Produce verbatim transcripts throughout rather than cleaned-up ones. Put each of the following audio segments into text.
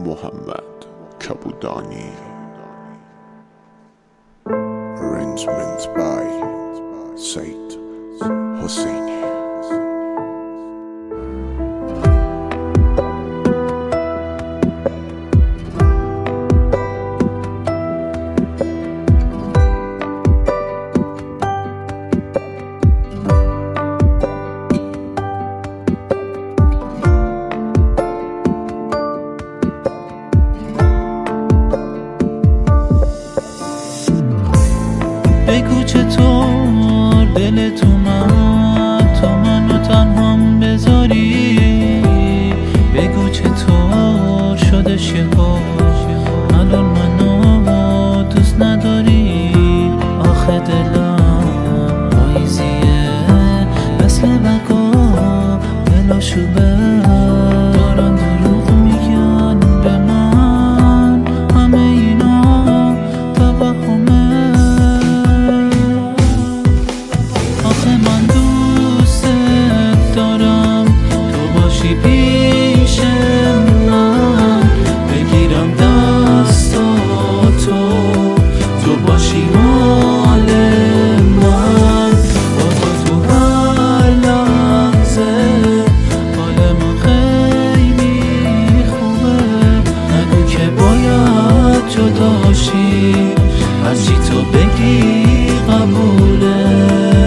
محمد کبودانی. Arrangement by Said Hosseini. بگو چطور دلت اومد تو منو تنهام بذاری، بگو چطور شدش یهو الان منو دوست نداری. آخه دلم پاییزیه مثل بگو دلاشوبه دارن دروغ میگن به من، همه اینا توهمه. پیش من بگیرم دست تو، تو باشی مال من، با تو تو هر لحظه حال من خیلی خوبه. نگو که باید جداشی، هرچی تو بگی قبوله.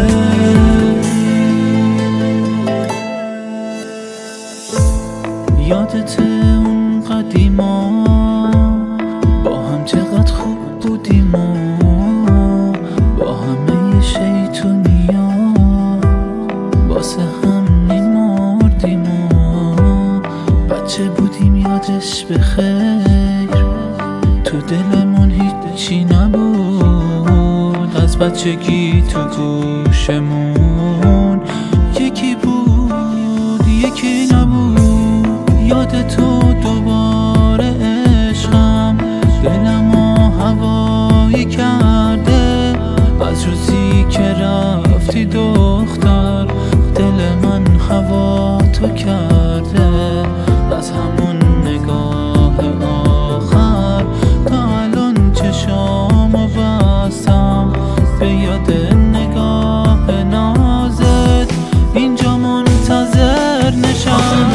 یادت اون قدیما با هم چقدر خوب بودیم و با همه شیطونیا واسه هم میمردیم و بچه بودیم یادش بخیر، تو دلمون هیچی نبود از بچگی تو گوشمون، یکی بود یکی نبود. یاد تو دوباره عشقم دلمو هوایی کرده، از روزی که رفتی دختر دل من هوا تو کرده. از همون نگاه آخر تا الان چشامو بستم به یاد نگاه نازت اینجا منتظر نشم.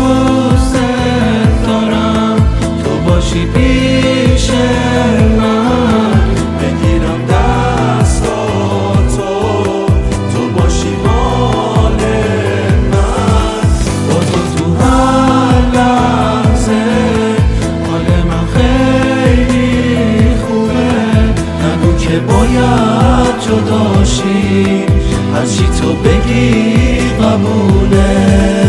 پیش من بگیرم دست تو، تو باشی مال من، با تو تو هر لحظه حال من خیلی خوبه. نگو که باید جداشی، هرچی تو بگی قبوله.